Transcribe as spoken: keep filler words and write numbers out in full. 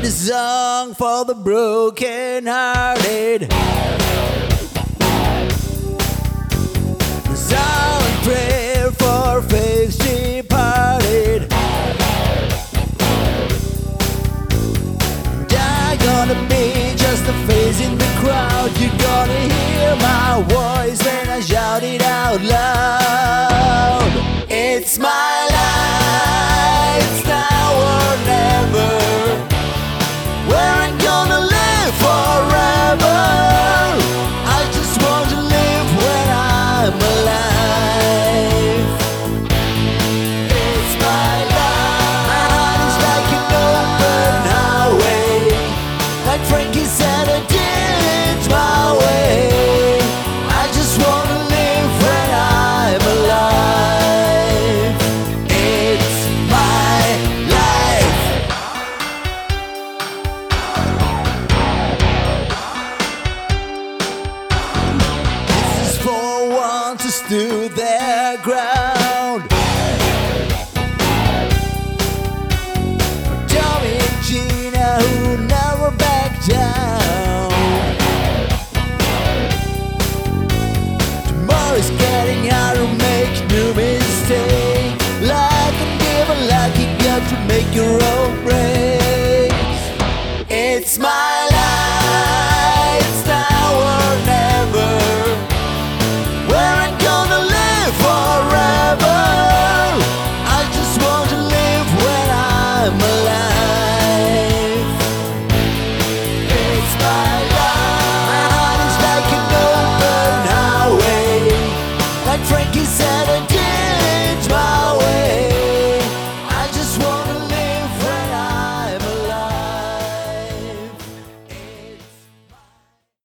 a song for the broken-hearted. A silent prayer for faith's departed. And I'm gonna be just a face in the crowd. You're gonna hear my voice when I shout it out loud. It's my life, it's now or never. Where I'm gonna live forever. I just want to live when I'm alive. It's my life. My heart is like an open highway. Like Frankie said, I did it my way. I just want to live when I'm alive. It's my life. This is for one to stood their ground. For Tommy and Gina who never back down. Tomorrow's getting harder, make no mistake. Life can give a lucky got to make your own